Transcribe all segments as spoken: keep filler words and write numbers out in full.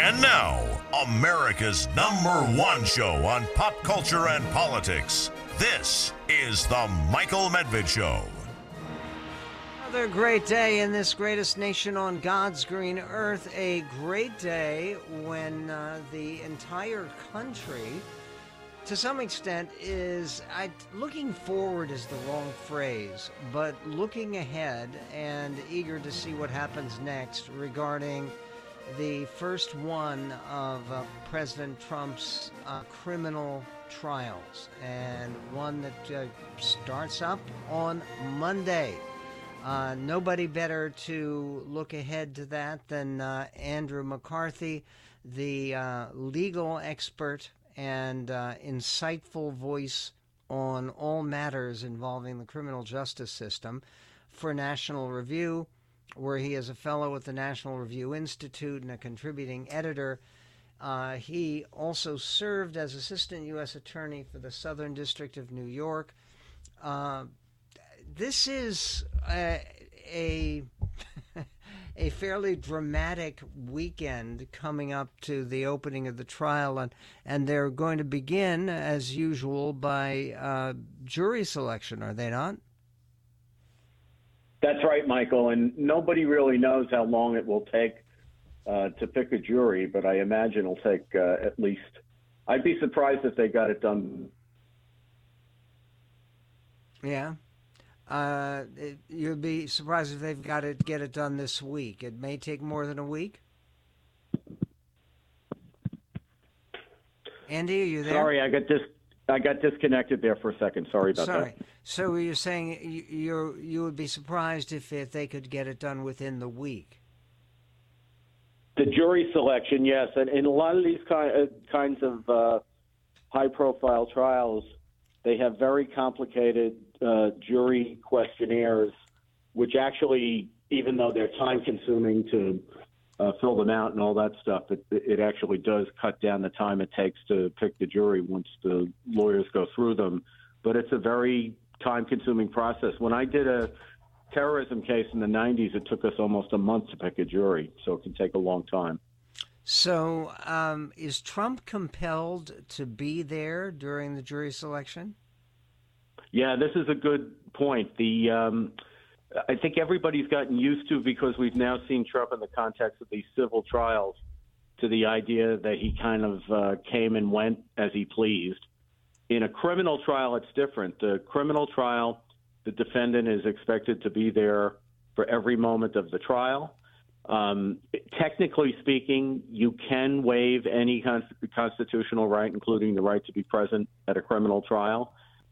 And now, America's number one show on pop culture and politics. This is The Michael Medved Show. Another great day in this greatest nation on God's green earth. A great day when uh, the entire country, to some extent, is I, looking forward is the wrong phrase, but looking ahead and eager to see what happens next regarding the first one of uh, President Trump's uh, criminal trials, and one that uh, starts up on Monday. Uh, nobody better to look ahead to that than uh, Andrew McCarthy, the uh, legal expert and uh, insightful voice on all matters involving the criminal justice system for National Review, where he is a fellow at the National Review Institute and a contributing editor. Uh, he also served as assistant U S attorney for the Southern District of New York. Uh, this is a, a, a fairly dramatic weekend coming up to the opening of the trial, and, and they're going to begin, as usual, by uh, jury selection, are they not? That's right, Michael, and nobody really knows how long it will take uh, to pick a jury, but I imagine it'll take uh, at least, I'd be surprised if they got it done. Yeah. Uh, it, you'd be surprised if they've got to get it done this week. It may take more than a week. Andy, are you there? Sorry, I got dis- I got disconnected there for a second. Sorry about Sorry. that. So you're saying you you're, you would be surprised if, if they could get it done within the week? The jury selection, yes. And in a lot of these kind, uh, kinds of uh, high-profile trials, they have very complicated uh, jury questionnaires, which actually, even though they're time-consuming to uh, fill them out and all that stuff, it, it actually does cut down the time it takes to pick the jury once the lawyers go through them. But it's a very time-consuming process. When I did a terrorism case in the nineties, it took us almost a month to pick a jury, so it can take a long time. So um, is Trump compelled to be there during the jury selection? Yeah, this is a good point. The um, I think everybody's gotten used to, because we've now seen Trump in the context of these civil trials, to the idea that he kind of uh, came and went as he pleased. In a criminal trial, it's different. The criminal trial, the defendant is expected to be there for every moment of the trial. Um, technically speaking, you can waive any con- constitutional right, including the right to be present at a criminal trial.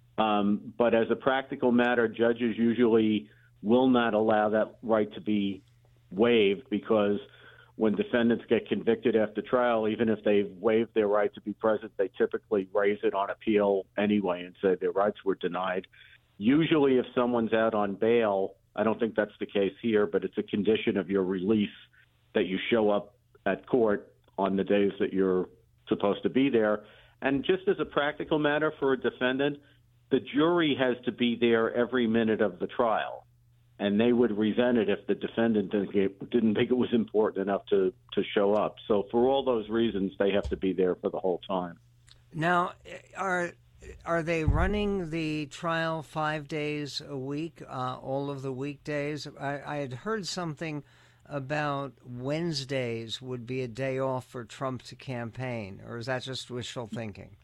Um, but as a practical matter, judges usually will not allow that right to be waived, because when defendants get convicted after trial, even if they've waived their right to be present, they typically raise it on appeal anyway and say their rights were denied. Usually if someone's out on bail, I don't think that's the case here, but it's a condition of your release that you show up at court on the days that you're supposed to be there. And just as a practical matter for a defendant, the jury has to be there every minute of the trial, and they would resent it if the defendant didn't, get, didn't think it was important enough to, to show up. So for all those reasons, they have to be there for the whole time. Now, are are they running the trial five days a week, uh, all of the weekdays? I, I had heard something about Wednesdays would be a day off for Trump to campaign, or is that just wishful thinking?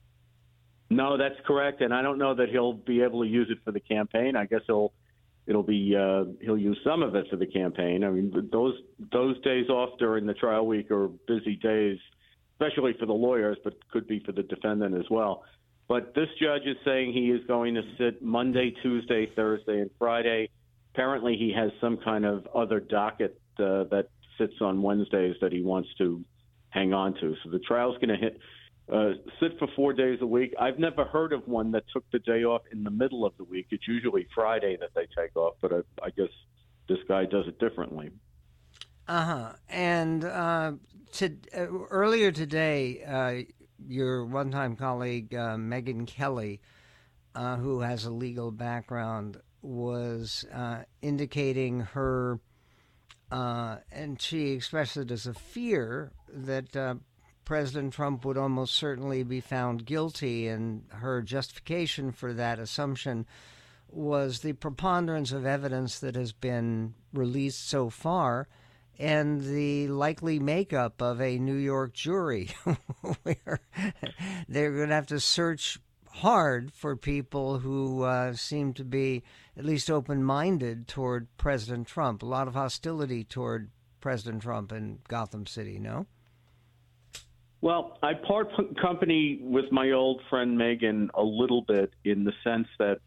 No, that's correct, and I don't know that he'll be able to use it for the campaign. I guess he'll it'll be uh, he'll use some of it for the campaign. I mean, those those days off during the trial week are busy days, especially for the lawyers, but could be for the defendant as well. But this judge is saying he is going to sit Monday, Tuesday, Thursday, and Friday. Apparently, he has some kind of other docket uh, that sits on Wednesdays that he wants to hang on to. So the trial's going to hit. Uh, sit for four days a week. I've never heard of one that took the day off in the middle of the week. It's usually Friday that they take off, but I, I guess this guy does it differently. Uh-huh. And uh, to, uh, earlier today, uh, your one-time colleague, uh, Megyn Kelly, uh, who has a legal background, was uh, indicating her uh, and she expressed it as a fear that uh, President Trump would almost certainly be found guilty, and her justification for that assumption was the preponderance of evidence that has been released so far and the likely makeup of a New York jury where they're going to have to search hard for people who uh, seem to be at least open-minded toward President Trump. A lot of hostility toward President Trump in Gotham City, no? Well, I part company with my old friend Megan a little bit in the sense that,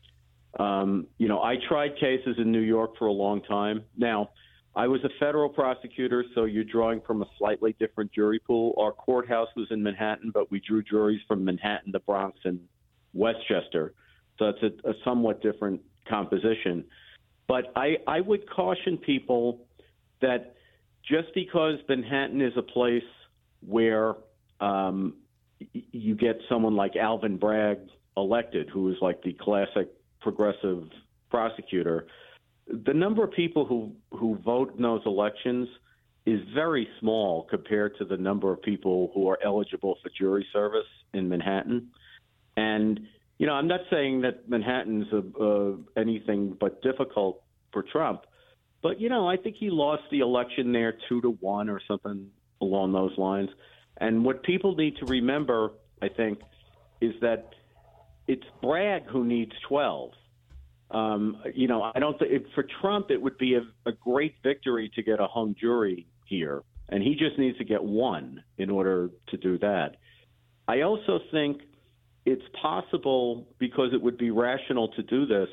um, you know, I tried cases in New York for a long time. Now, I was a federal prosecutor, so you're drawing from a slightly different jury pool. Our courthouse was in Manhattan, but we drew juries from Manhattan, the Bronx, and Westchester. So it's a, a somewhat different composition. But I, I would caution people that just because Manhattan is a place where um, you get someone like Alvin Bragg elected, who is like the classic progressive prosecutor, the number of people who, who vote in those elections is very small compared to the number of people who are eligible for jury service in Manhattan. And, you know, I'm not saying that Manhattan's a, uh, anything but difficult for Trump, but, you know, I think he lost the election there two to one or something along those lines. And what people need to remember, I think, is that it's Bragg who needs twelve. Um, you know, I don't think for Trump it would be a, a great victory to get a hung jury here, and he just needs to get one in order to do that. I also think it's possible, because it would be rational to do this,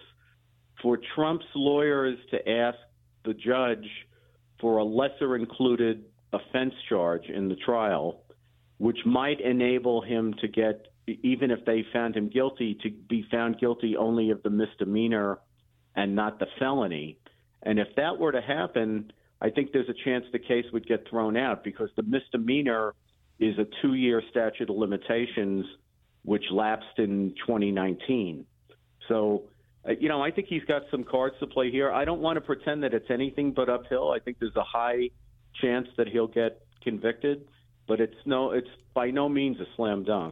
for Trump's lawyers to ask the judge for a lesser included offense charge in the trial, which might enable him to get, even if they found him guilty, to be found guilty only of the misdemeanor and not the felony. And if that were to happen, I think there's a chance the case would get thrown out, because the misdemeanor is a two-year statute of limitations, which lapsed in twenty nineteen. So, uh, you know, I think he's got some cards to play here. I don't want to pretend that it's anything but uphill. I think there's a high chance that he'll get convicted, but it's no, it's by no means a slam dunk.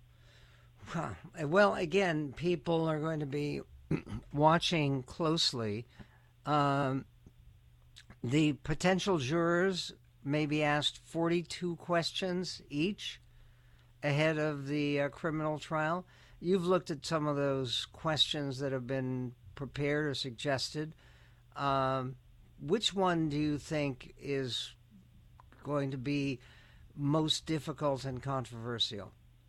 Well, again, people are going to be watching closely. Um, the potential jurors may be asked forty-two questions each ahead of the uh, criminal trial. You've looked at some of those questions that have been prepared or suggested. Um, which one do you think is going to be most difficult and controversial?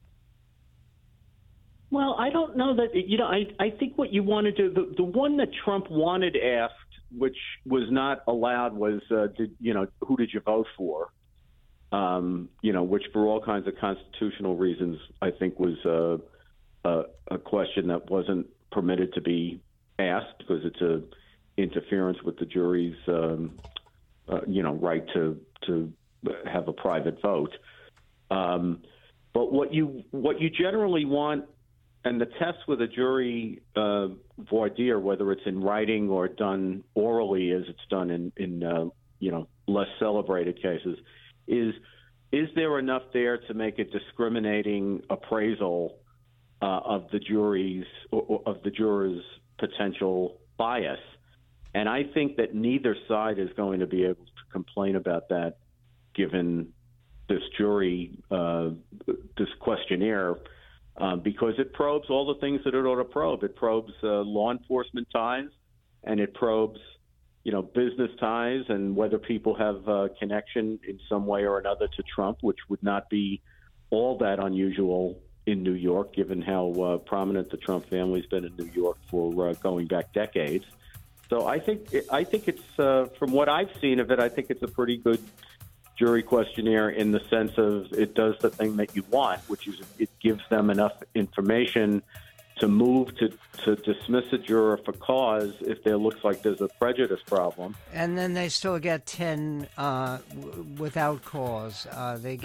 Well, I don't know that, you know, I, I think what you want to do, the, the one that Trump wanted asked, which was not allowed, was, uh, did, you know, who did you vote for? Um, you know, which for all kinds of constitutional reasons, I think was uh, a, a question that wasn't permitted to be asked, because it's a interference with the jury's, um, uh, you know, right to to have a private vote. Um, but what you what you generally want, and the test with a jury uh, voir dire, whether it's in writing or done orally, as it's done in in uh, you know less celebrated cases, is is there enough there to make a discriminating appraisal uh, of the jury's or, or of the jurors' potential bias? And I think that neither side is going to be able to complain about that, given this jury, uh, this questionnaire, uh, because it probes all the things that it ought to probe. It probes uh, law enforcement ties, and it probes, you know, business ties, and whether people have a connection in some way or another to Trump, which would not be all that unusual in New York, given how uh, prominent the Trump family's been in New York for uh, going back decades. So I think I think it's uh, from what I've seen of it, I think it's a pretty good jury questionnaire in the sense of it does the thing that you want, which is it gives them enough information to move to, to dismiss a juror for cause if there looks like there's a prejudice problem. And then they still get ten uh, w- without cause. Uh, they.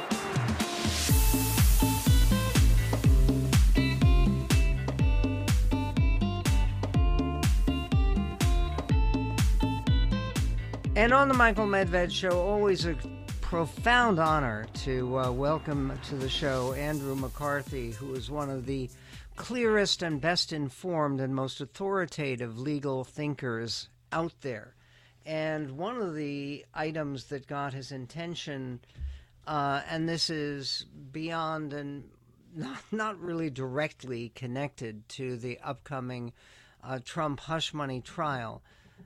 And on the Michael Medved Show, always a profound honor to uh, welcome to the show Andrew McCarthy, who is one of the clearest and best informed and most authoritative legal thinkers out there. And one of the items that got his attention, uh, and this is beyond and not, not really directly connected to the upcoming uh, Trump hush money trial,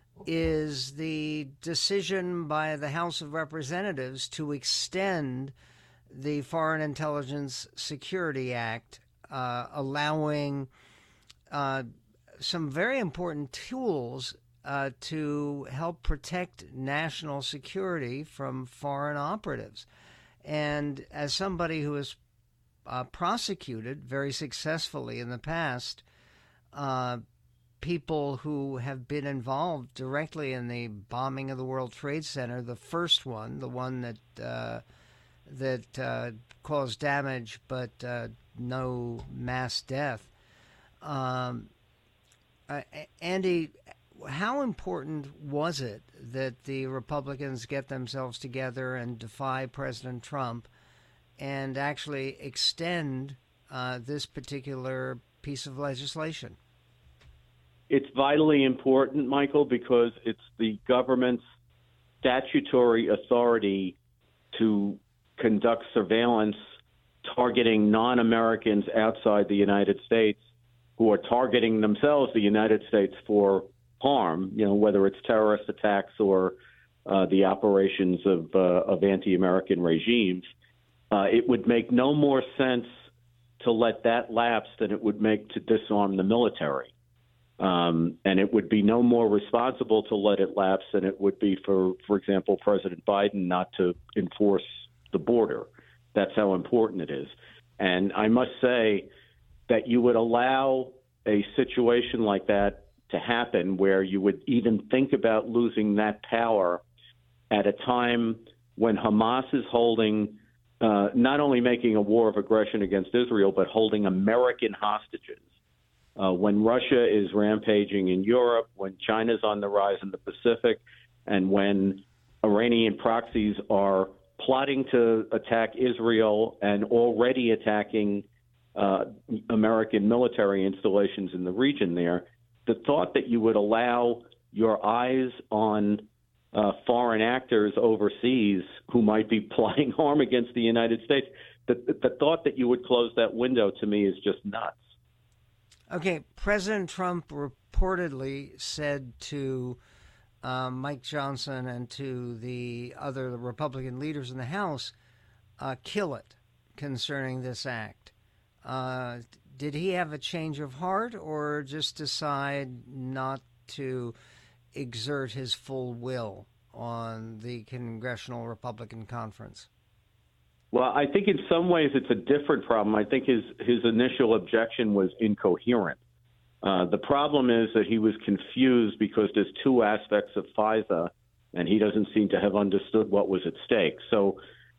is the decision by the House of Representatives to extend the Foreign Intelligence Security Act, uh, allowing uh, some very important tools uh, to help protect national security from foreign operatives. And as somebody who has uh, prosecuted very successfully in the past, uh, people who have been involved directly in the bombing of the World Trade Center, the first one, the one that uh, that uh, caused damage but uh, no mass death. Um, uh, Andy, how important was it that the Republicans get themselves together and defy President Trump and actually extend uh, this particular piece of legislation? It's vitally important, Michael, because it's the government's statutory authority to conduct surveillance targeting non-Americans outside the United States who are targeting themselves, the United States, for harm, you know, whether it's terrorist attacks or uh, the operations of, uh, of anti-American regimes. Uh, it would make no more sense to let that lapse than it would make to disarm the military. Um, and it would be no more responsible to let it lapse than it would be for, for example, President Biden not to enforce the border. That's how important it is. And I must say that you would allow a situation like that to happen where you would even think about losing that power at a time when Hamas is holding, uh, not only making a war of aggression against Israel, but holding American hostages. Uh, when Russia is rampaging in Europe, when China's on the rise in the Pacific, and when Iranian proxies are plotting to attack Israel and already attacking uh, American military installations in the region there, the thought that you would allow your eyes on uh, foreign actors overseas who might be plotting harm against the United States, the, the thought that you would close that window to me is just nuts. Okay, President Trump reportedly said to uh, Mike Johnson and to the other Republican leaders in the House, uh, kill it, concerning this act. Uh, did he have a change of heart or just decide not to exert his full will on the Congressional Republican Conference? Well, I think in some ways it's a different problem. I think his, his initial objection was incoherent. Uh, the problem is that he was confused because there's two aspects of FISA, and he doesn't seem to have understood what was at stake. So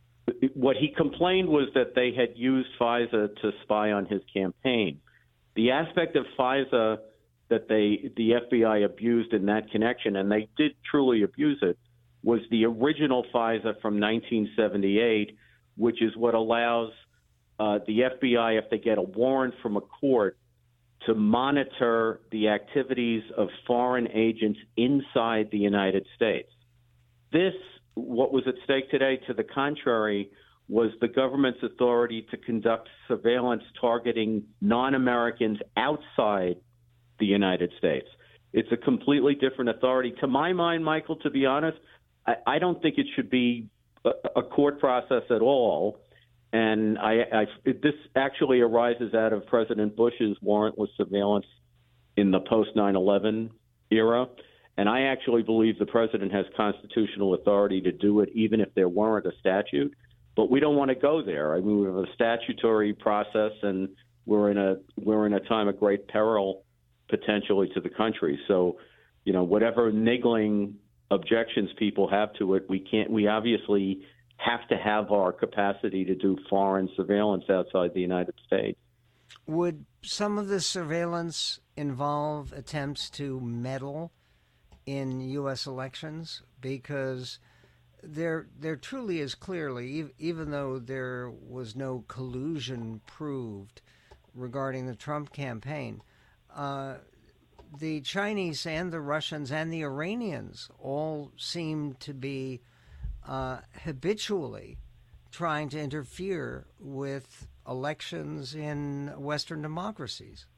what he complained was that they had used FISA to spy on his campaign. The aspect of FISA that they the F B I abused in that connection, and they did truly abuse it, was the original FISA from nineteen seventy-eight, which is what allows uh, the F B I, if they get a warrant from a court, to monitor the activities of foreign agents inside the United States. This, what was at stake today, to the contrary, was the government's authority to conduct surveillance targeting non-Americans outside the United States. It's a completely different authority. To my mind, Michael, to be honest, I, I don't think it should be a court process at all, and I, I, this actually arises out of President Bush's warrantless surveillance in the post nine eleven era, and I actually believe the president has constitutional authority to do it even if there weren't a statute, but we don't want to go there. I mean, we have a statutory process, and we're in a we're in a time of great peril potentially to the country. So, you know, whatever niggling objections people have to it, we can't. We obviously have to have our capacity to do foreign surveillance outside the United States. Would some of this surveillance involve attempts to meddle in U S elections? Because there, there truly is clearly, even though there was no collusion proved regarding the Trump campaign, uh, the Chinese and the Russians and the Iranians all seem to be uh, habitually trying to interfere with elections in Western democracies.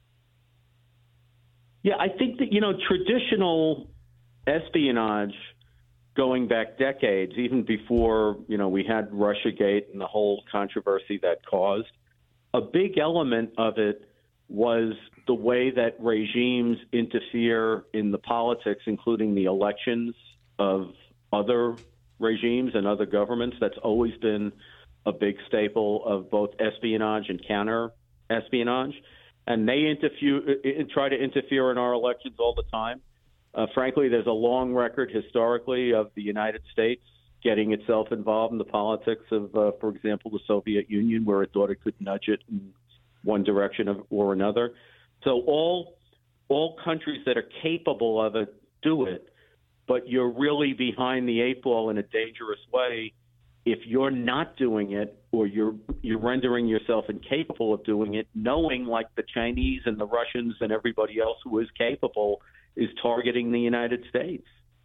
Yeah, I think that, you know, traditional espionage going back decades, even before, you know, we had Russiagate and the whole controversy that caused, a big element of it was the way that regimes interfere in the politics, including the elections of other regimes and other governments. That's always been a big staple of both espionage and counter-espionage. And they interfere, try to interfere in our elections all the time. Uh, frankly, there's a long record historically of the United States getting itself involved in the politics of, uh, for example, the Soviet Union, where it thought it could nudge it in one direction of, or another. So all all countries that are capable of it do it, but you're really behind the eight ball in a dangerous way if you're not doing it, or you're you're rendering yourself incapable of doing it, knowing, like the Chinese and the Russians and everybody else who is capable is targeting the United States.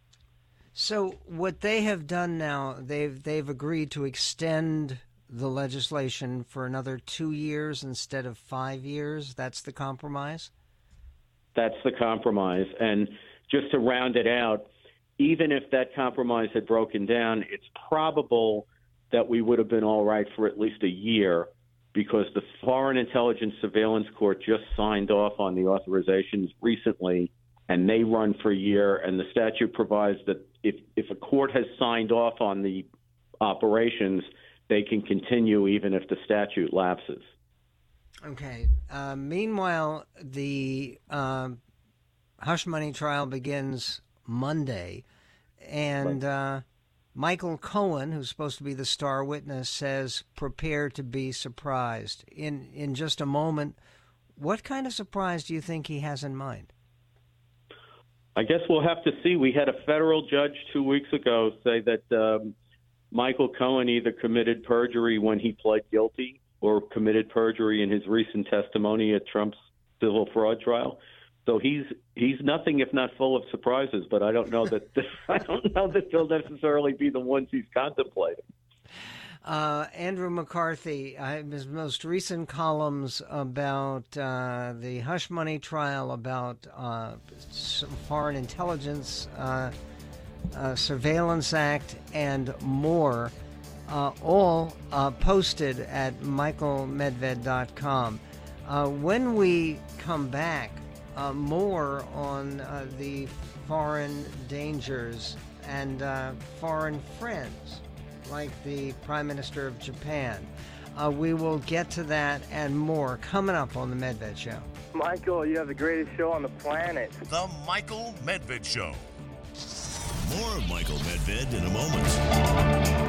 So what they have done now, they've they've agreed to extend the legislation for another two years instead of five years. That's the compromise? That's the compromise. And just to round it out, even if that compromise had broken down, it's probable that we would have been all right for at least a year, because the Foreign Intelligence Surveillance Court just signed off on the authorizations recently, and they run for a year. And the statute provides that if, if a court has signed off on the operations, they can continue even if the statute lapses. Okay. Uh, meanwhile, the uh, hush money trial begins Monday, and uh, Michael Cohen, who's supposed to be the star witness, says prepare to be surprised. In in just a moment, what kind of surprise do you think he has in mind? I guess we'll have to see. We had a federal judge two weeks ago say that um, Michael Cohen either committed perjury when he pled guilty or committed perjury in his recent testimony at Trump's civil fraud trial. So he's he's nothing if not full of surprises, but I don't know that I don't know that they'll necessarily be the ones he's contemplating. Uh, Andrew McCarthy, uh, his most recent columns about uh, the hush money trial, about uh, foreign intelligence uh, uh, surveillance act, and more, uh, all uh, posted at michael medved dot com. Uh, when we come back, uh, more on uh, the foreign dangers and uh, foreign friends, like the Prime Minister of Japan. Uh, we will get to that and more coming up on The Medved Show. Michael, you have the greatest show on the planet. The Michael Medved Show. More of Michael Medved in a moment.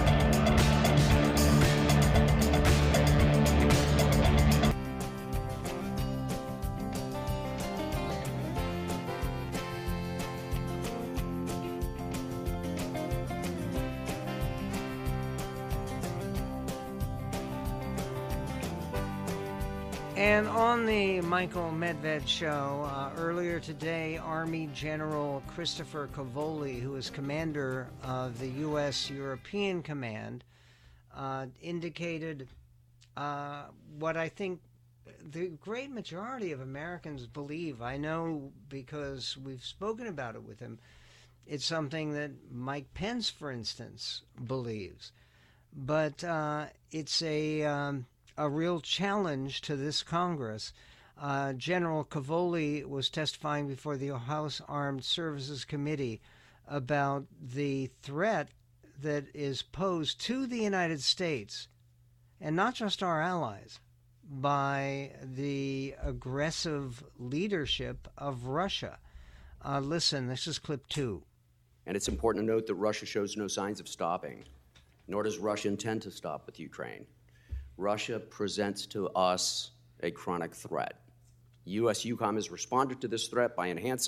And on the Michael Medved Show, uh, earlier today, Army General Christopher Cavoli, who is commander of the U S European Command, uh, indicated uh, what I think the great majority of Americans believe. I know because we've spoken about it with him. It's something that Mike Pence, for instance, believes. But uh, it's a... Um, a real challenge to this Congress. Uh, General Cavoli was testifying before the House Armed Services Committee about the threat that is posed to the United States, and not just our allies, by the aggressive leadership of Russia. Uh, listen, this is clip two. And it's important to note that Russia shows no signs of stopping, nor does Russia intend to stop with Ukraine. Russia presents to us a chronic threat. U S EUCOM has responded to this threat by enhancing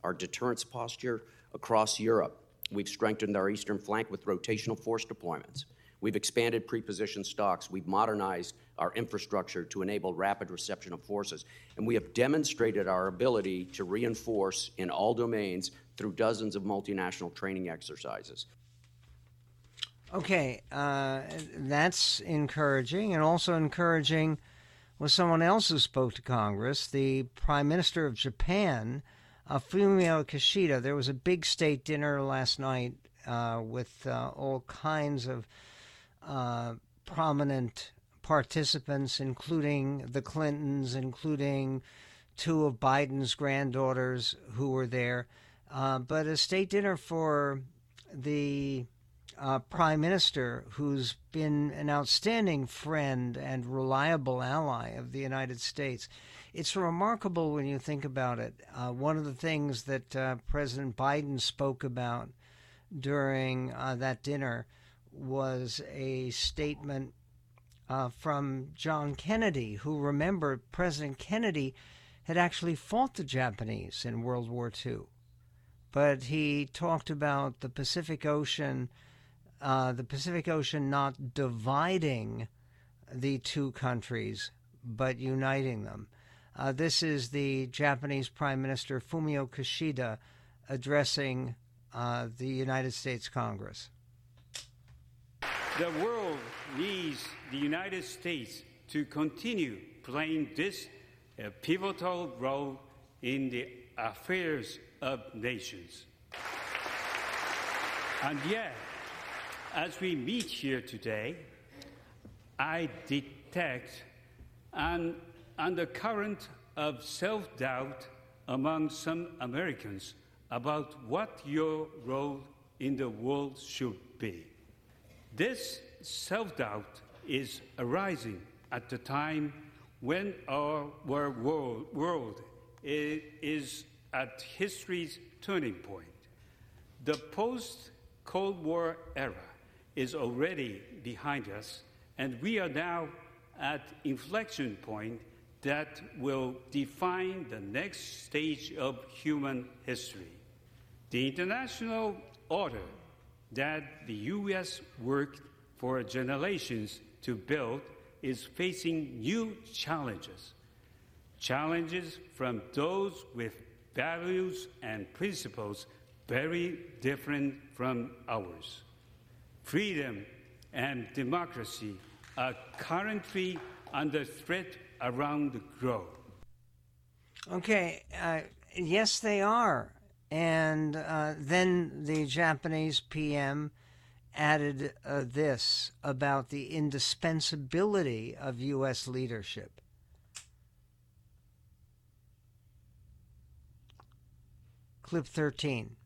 our deterrence posture across Europe. We've strengthened our eastern flank with rotational force deployments. We've expanded pre-positioned stocks. We've modernized our infrastructure to enable rapid reception of forces. And we have demonstrated our ability to reinforce in all domains through dozens of multinational training exercises. Okay, uh, that's encouraging, and also encouraging was someone else who spoke to Congress, the Prime Minister of Japan, uh, Fumio Kishida. There was a big state dinner last night uh, with uh, all kinds of uh, prominent participants, including the Clintons, including two of Biden's granddaughters who were there. Uh, but a state dinner for the Uh, Prime Minister, who's been an outstanding friend and reliable ally of the United States. It's remarkable when you think about it. Uh, one of the things that uh, President Biden spoke about during uh, that dinner was a statement uh, from John Kennedy, who, remember, President Kennedy had actually fought the Japanese in World War Two. But he talked about the Pacific Ocean Uh, the Pacific Ocean not dividing the two countries, but uniting them. Uh, this is the Japanese Prime Minister Fumio Kishida addressing uh, the United States Congress. The world needs the United States to continue playing this uh, pivotal role in the affairs of nations. And yet, as we meet here today, I detect an undercurrent of self-doubt among some Americans about what your role in the world should be. This self-doubt is arising at the time when our world, world is at history's turning point. The post-Cold War era is already behind us, and we are now at inflection point that will define the next stage of human history. The international order that the U S worked for generations to build is facing new challenges, challenges from those with values and principles very different from ours. Freedom and democracy are currently under threat around the globe. Okay, uh, yes, they are. And uh, then the Japanese P M added uh, this about the indispensability of U S leadership. Clip thirteen.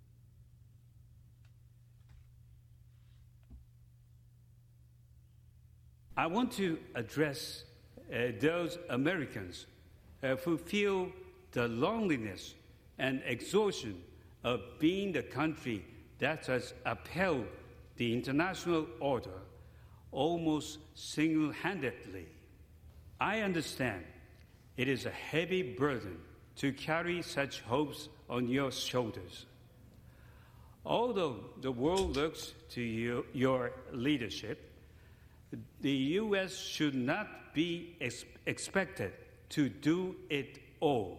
I want to address uh, those Americans uh, who feel the loneliness and exhaustion of being the country that has upheld the international order almost single-handedly. I understand it is a heavy burden to carry such hopes on your shoulders. Although the world looks to you, your leadership, the U S should not be ex- expected to do it all,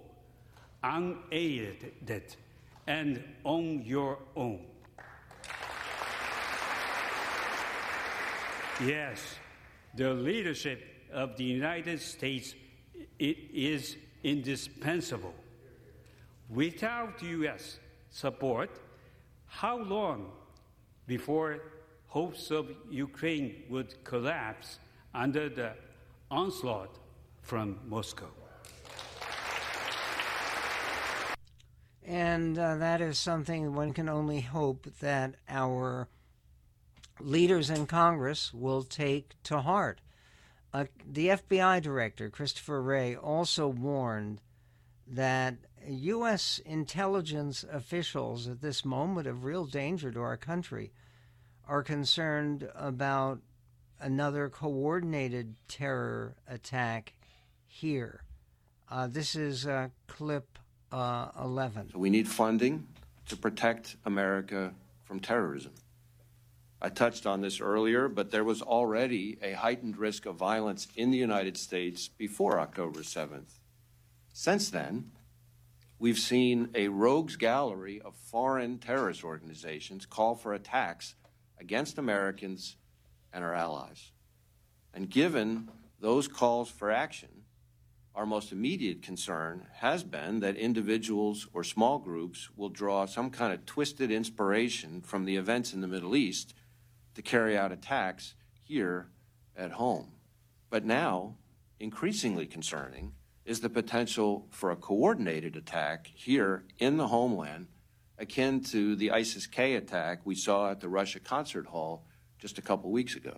unaided and on your own. Yes, the leadership of the United States it is indispensable. Without U S support, how long before hopes of Ukraine would collapse under the onslaught from Moscow? And uh, that is something one can only hope that our leaders in Congress will take to heart. Uh, the F B I director, Christopher Wray, also warned that U S intelligence officials at this moment of real danger to our country are concerned about another coordinated terror attack here. Uh, this is uh, clip uh, eleven. So we need funding to protect America from terrorism. I touched on this earlier, but there was already a heightened risk of violence in the United States before October seventh. Since then, we've seen a rogues gallery of foreign terrorist organizations call for attacks against Americans and our allies. And given those calls for action, our most immediate concern has been that individuals or small groups will draw some kind of twisted inspiration from the events in the Middle East to carry out attacks here at home. But now, increasingly concerning, is the potential for a coordinated attack here in the homeland, akin to the ISIS-K attack we saw at the Russia Concert Hall just a couple weeks ago.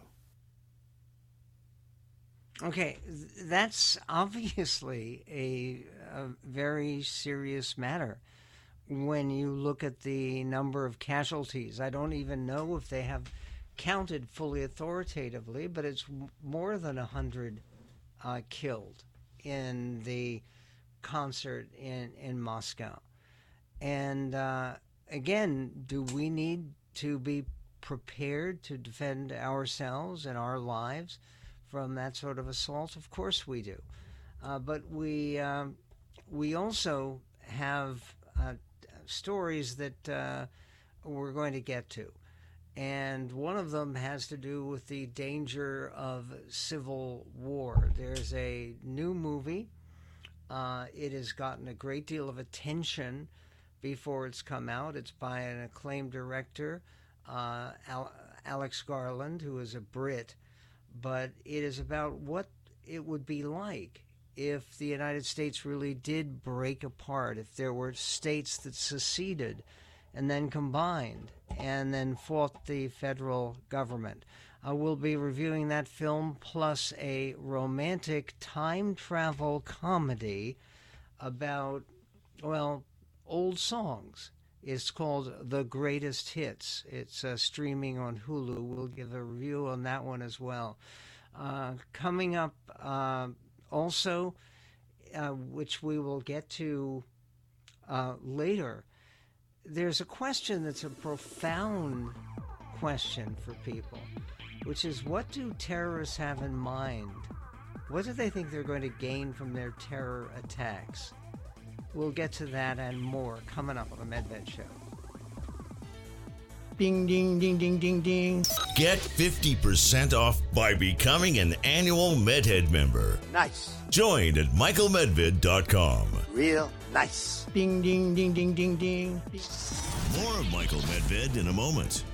Okay, that's obviously a, a very serious matter when you look at the number of casualties. I don't even know if they have counted fully authoritatively, but it's more than one hundred uh, killed in the concert in, in Moscow. And uh, again, do we need to be prepared to defend ourselves and our lives from that sort of assault? Of course we do. Uh, but we um, we also have uh, stories that uh, we're going to get to. And one of them has to do with the danger of civil war. There's a new movie. Uh, it has gotten a great deal of attention before it's come out. It's by an acclaimed director, uh, Al- Alex Garland, who is a Brit. But it is about what it would be like if the United States really did break apart, if there were states that seceded and then combined and then fought the federal government. Uh, we'll be reviewing that film plus a romantic time travel comedy about, well, old songs. It's called The Greatest Hits. It's uh, streaming on Hulu. We'll give a review on that one as well. Uh, coming up uh, also, uh, which we will get to uh, later, there's a question that's a profound question for people, which is, what do terrorists have in mind? What do they think they're going to gain from their terror attacks? We'll get to that and more coming up on the Medved Show. Ding, ding, ding, ding, ding, ding. Get fifty percent off by becoming an annual MedHead member. Nice. Join at michael medved dot com. Real nice. Ding, ding, ding, ding, ding, ding. More of Michael Medved in a moment.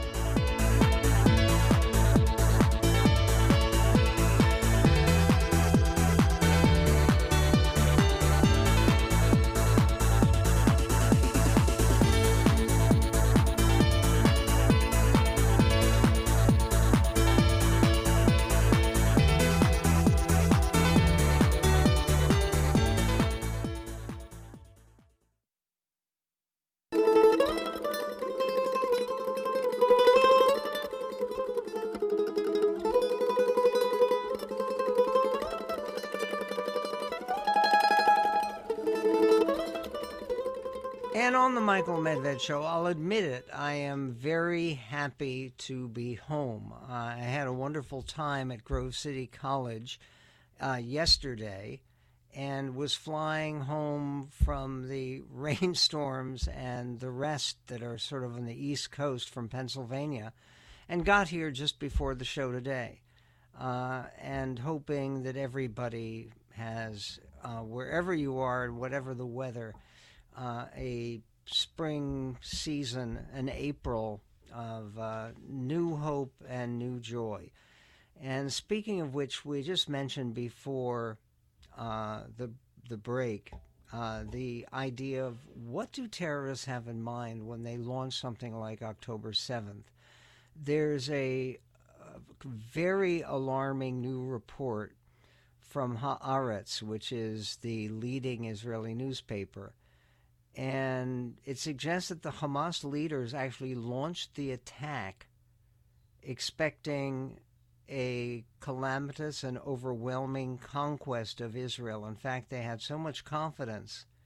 And on the Michael Medved Show, I'll admit it, I am very happy to be home. Uh, I had a wonderful time at Grove City College uh, yesterday and was flying home from the rainstorms and the rest that are sort of on the East Coast from Pennsylvania, and got here just before the show today, uh, and hoping that everybody has, uh, wherever you are and whatever the weather, Uh, a spring season, an April of uh, new hope and new joy. And speaking of which, we just mentioned before uh, the the break uh, the idea of what do terrorists have in mind when they launch something like October seventh. There's a, a very alarming new report from Haaretz, which is the leading Israeli newspaper. And it suggests that the Hamas leaders actually launched the attack expecting a calamitous and overwhelming conquest of Israel. In fact, they had so much confidence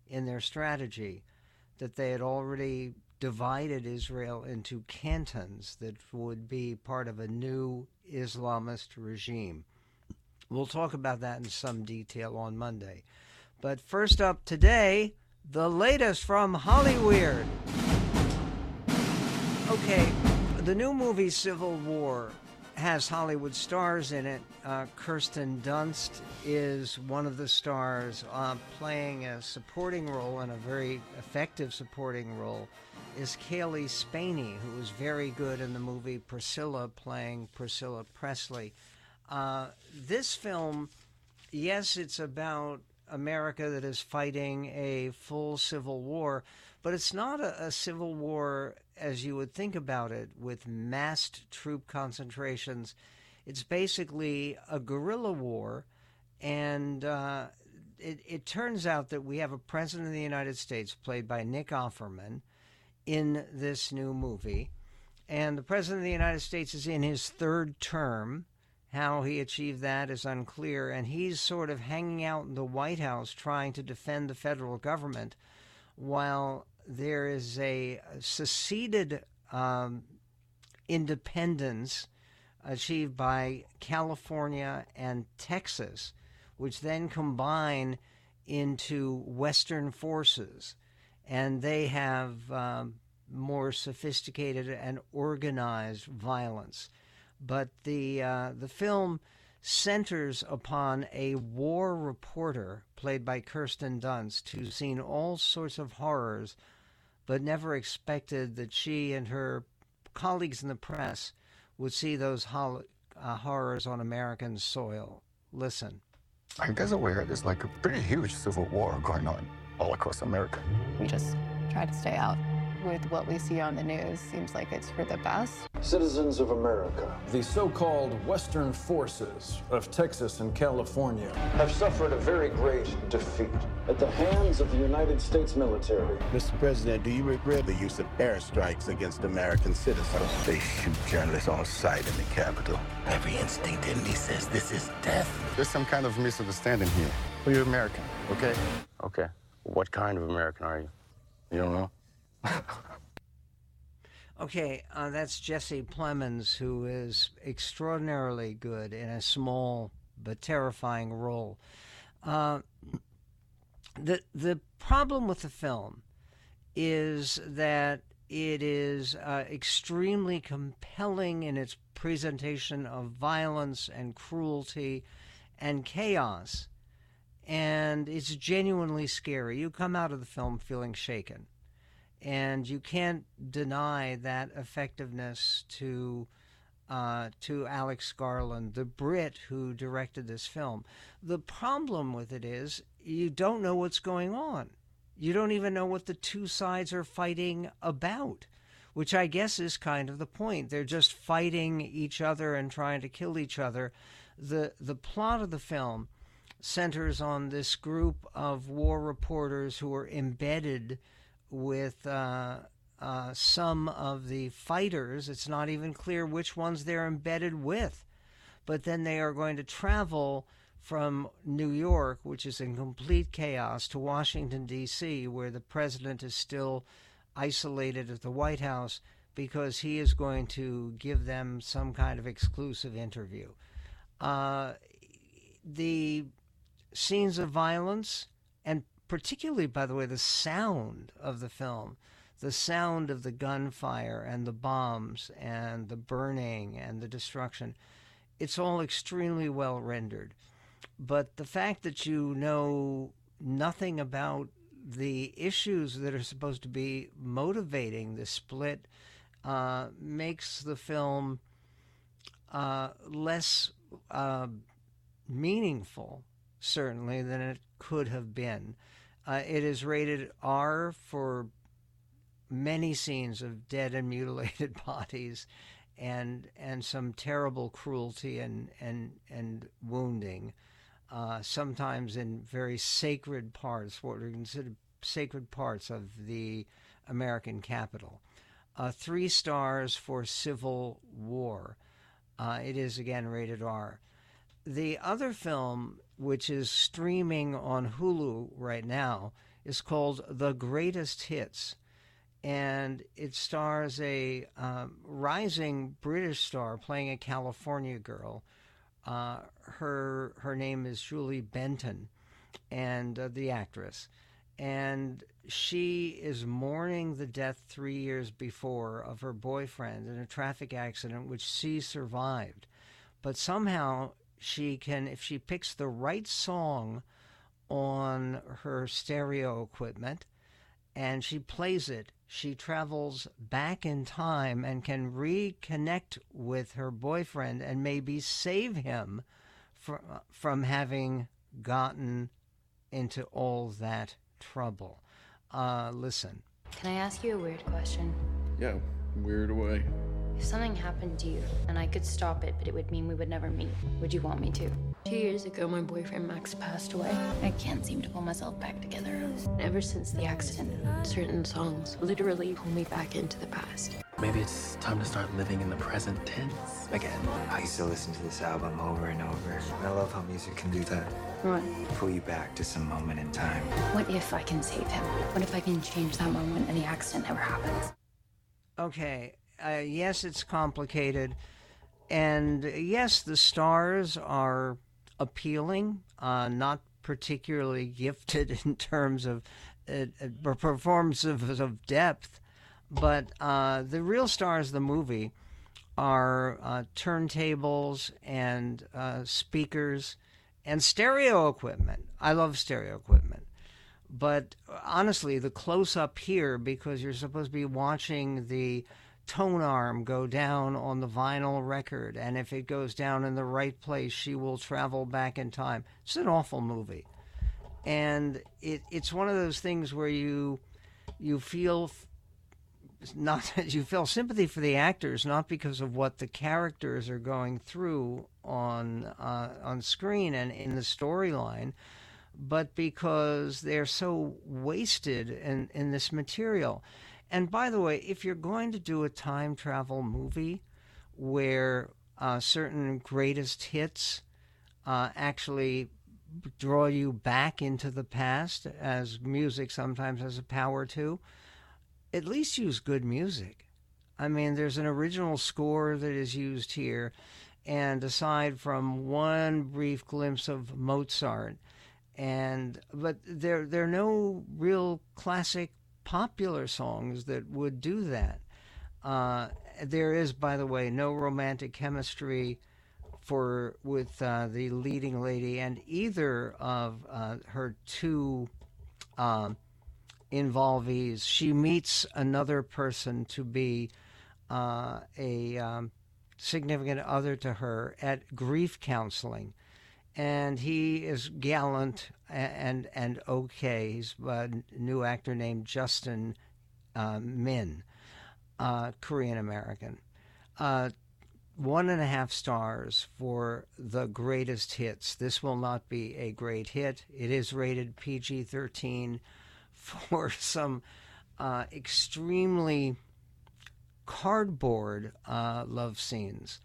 in their strategy, that they had already divided Israel into cantons that would be part of a new Islamist regime. We'll talk about that in some detail on Monday. But first up today, the latest from Hollyweird. Okay, the new movie Civil War has Hollywood stars in it. Uh, Kirsten Dunst is one of the stars, uh, playing a supporting role, and a very effective supporting role is Kaylee Spaney, who was very good in the movie Priscilla, playing Priscilla Presley. Uh, this film, yes, it's about America that is fighting a full civil war, but it's not a, a civil war as you would think about it, with massed troop concentrations. It's basically a guerrilla war, and uh, it, it turns out that we have a president of the United States, played by Nick Offerman, in this new movie, and the president of the United States is in his third term. How he achieved that is unclear, and he's sort of hanging out in the White House trying to defend the federal government, while there is a seceded um, independence achieved by California and Texas, which then combine into Western forces, and they have um, more sophisticated and organized violence. But the uh, the film centers upon a war reporter played by Kirsten Dunst, who's seen all sorts of horrors, but never expected that she and her colleagues in the press would see those hol- uh, horrors on American soil. Listen. Are you guys aware there's like a pretty huge civil war going on all across America? We just try to stay out. With what we see on the news, seems like it's for the best. Citizens of America, the so-called Western forces of Texas and California have suffered a very great defeat at the hands of the United States military. Mister President, do you regret the use of airstrikes against American citizens? They shoot journalists on sight in the Capitol. Every instinct in me says this is death. There's some kind of misunderstanding here. Well, you're American, okay? Okay. What kind of American are you? You don't know? Okay, uh, that's Jesse Plemons, who is extraordinarily good in a small but terrifying role. Uh, the the problem with the film is that it is uh, extremely compelling in its presentation of violence and cruelty and chaos, and it's genuinely scary. You come out of the film feeling shaken. And you can't deny that effectiveness to uh, to Alex Garland, the Brit who directed this film. The problem with it is you don't know what's going on. You don't even know what the two sides are fighting about, which I guess is kind of the point. They're just fighting each other and trying to kill each other. The the plot of the film centers on this group of war reporters who are embedded with uh, uh, some of the fighters. It's not even clear which ones they're embedded with. But then they are going to travel from New York, which is in complete chaos, to Washington, D C, where the president is still isolated at the White House because he is going to give them some kind of exclusive interview. Uh, the scenes of violence, and particularly, by the way, the sound of the film, the sound of the gunfire and the bombs and the burning and the destruction, it's all extremely well rendered. But the fact that you know nothing about the issues that are supposed to be motivating the split uh, makes the film uh, less uh, meaningful, certainly, than it could have been. Uh, it is rated R for many scenes of dead and mutilated bodies, and and some terrible cruelty and and and wounding, uh, sometimes in very sacred parts, what are considered sacred parts of the American Capitol. Uh, three stars for Civil War. Uh, it is again rated R. The other film, which is streaming on Hulu right now, is called The Greatest Hits, and it stars a um, rising British star playing a California girl. Uh, her her name is Julie Benton, and uh, the actress, and she is mourning the death three years before of her boyfriend in a traffic accident which she survived. But somehow she can, if she picks the right song on her stereo equipment and she plays it, she travels back in time and can reconnect with her boyfriend and maybe save him from, from having gotten into all that trouble. Uh, listen. Can I ask you a weird question? Yeah, weird away. If something happened to you and I could stop it, but it would mean we would never meet, would you want me to? Two years ago, my boyfriend Max passed away. I can't seem to pull myself back together. Ever since the accident, certain songs literally pull me back into the past. Maybe it's time to start living in the present tense again. I used to listen to this album over and over. I love how music can do that. What? Pull you back to some moment in time. What if I can save him? What if I can change that moment and the accident never happens? Okay, uh, yes, it's complicated. And yes, the stars are appealing, uh, not particularly gifted in terms of uh, uh, performances of depth. But uh, the real stars of the movie are uh, turntables and uh, speakers and stereo equipment. I love stereo equipment. But honestly, the close-up here, because you're supposed to be watching the tone arm go down on the vinyl record, and if it goes down in the right place, she will travel back in time. It's an awful movie. And it, it's one of those things where you you feel... Not you feel sympathy for the actors, not because of what the characters are going through on uh, on screen and in the storyline, but because they're so wasted in, in this material. And by the way, if you're going to do a time travel movie where uh, certain greatest hits uh, actually draw you back into the past, as music sometimes has a power to, at least use good music. I mean, there's an original score that is used here, and aside from one brief glimpse of Mozart, and but there there are no real classic popular songs that would do that. Uh, there is, by the way, no romantic chemistry for with uh, the leading lady and either of uh, her two um, involvees. She meets another person to be uh, a um, significant other to her at grief counseling, and he is gallant and and, and okay. He's a new actor named Justin uh, Min, uh, Korean American. Uh, one and a half stars for The Greatest Hits. This will not be a great hit. It is rated P G thirteen. For some uh, extremely cardboard uh, love scenes.